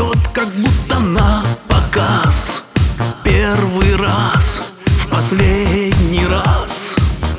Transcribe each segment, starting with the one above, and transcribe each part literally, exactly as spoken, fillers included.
идет, как будто на показ. Первый раз, в последний раз.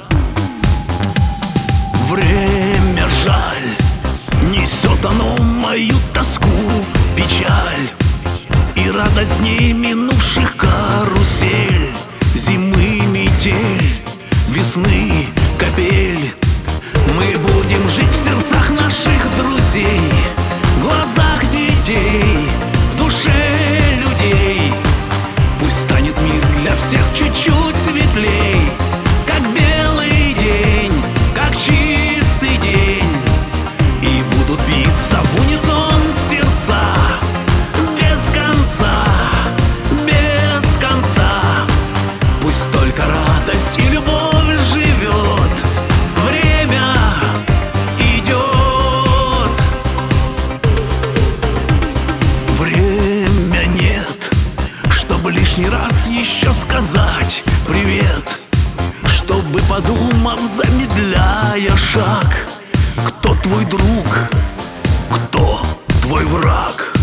Время жаль, несет оно мою тоску, печаль и радость дней минувших карусель. Зимы метель, весны капель. Мы будем жить в сердцах наших друзей, в глазах детей, в душе людей. Пусть станет мир для всех чуть-чуть светлей, как белый день, как чистый день. И будут биться в унисон сердца без конца, без конца. Пусть только радость и любовь живет. Время идет. Время нет, чтобы лишний раз еще сказать привет, чтобы, подумав, замедляя шаг, кто твой друг, кто твой враг.